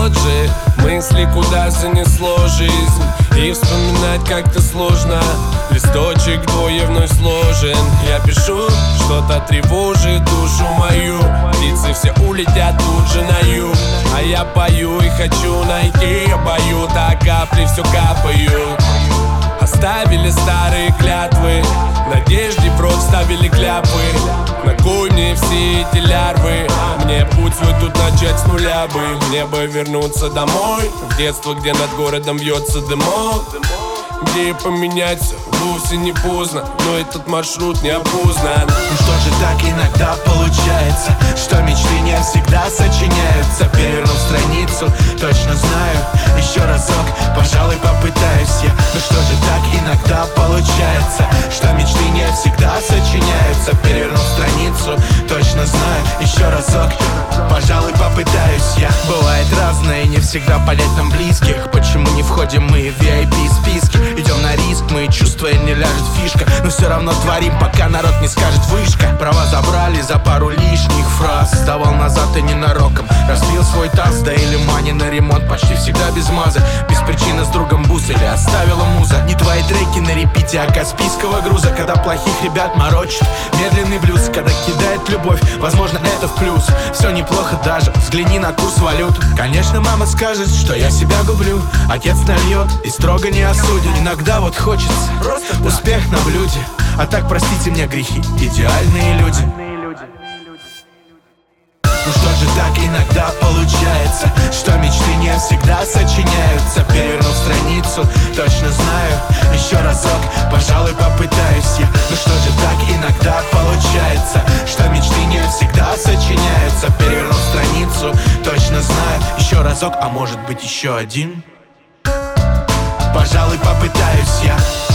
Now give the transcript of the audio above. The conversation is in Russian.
тот же. Мысли куда занесло жизнь, и вспоминать как-то сложно. Листочек двое вновь сложен. Я пишу, что-то тревожит душу мою. Птицы все улетят тут же на юг, а я пою и хочу найти обоют, а капли все капают. Оставили старые клятвы, надежде в рот ставили кляпы. На кой мне все эти лярвы? Мне путь свой тут начать с нуля бы. Мне бы вернуться домой, в детство, где над городом вьется дымок, где поменяться вовсе не поздно, но этот маршрут не опознан. Ну что же так иногда получается, что мечты не всегда сочиняются. Перевернув страницу, точно знаю, еще разок, пожалуй, попытаюсь я. Ну что же так иногда получается, что мечты не всегда сочиняются. Перевернув страницу, точно знаю, еще разок, пожалуй, попытаюсь я. Бывает разное и не всегда понять нам близких. Почему не входим мы в VIP-списки? Идем на риск, мы чувствуя не ляжет фишка, но все равно творим, пока народ не скажет вышка. Права забрали за пару лишних фраз, сдавал назад и ненароком разбил свой таз, да или мани на ремонт почти всегда без маза. Без причины с другом бусили, оставила муза. Не твои треки на репите, а каспийского груза. Когда плохих ребят морочит медленный блюз, когда кидает любовь, возможно это в плюс. Все неплохо даже, взгляни на курс валют. Конечно, мама скажет, что я себя гублю, отец нальет и строго не осудит. Иногда вот хочется просто успех на блюде, а так простите мне грехи, идеальные люди. Ну что же так иногда получается, что мечты не всегда сочиняются. Перевернув страницу, точно знаю, еще разок, пожалуй, попытаюсь я. Ну что же так иногда получается, что мечты не всегда сочиняются. Перевернув страницу, точно знаю, еще разок, а может быть еще один, пожалуй, попытаюсь я.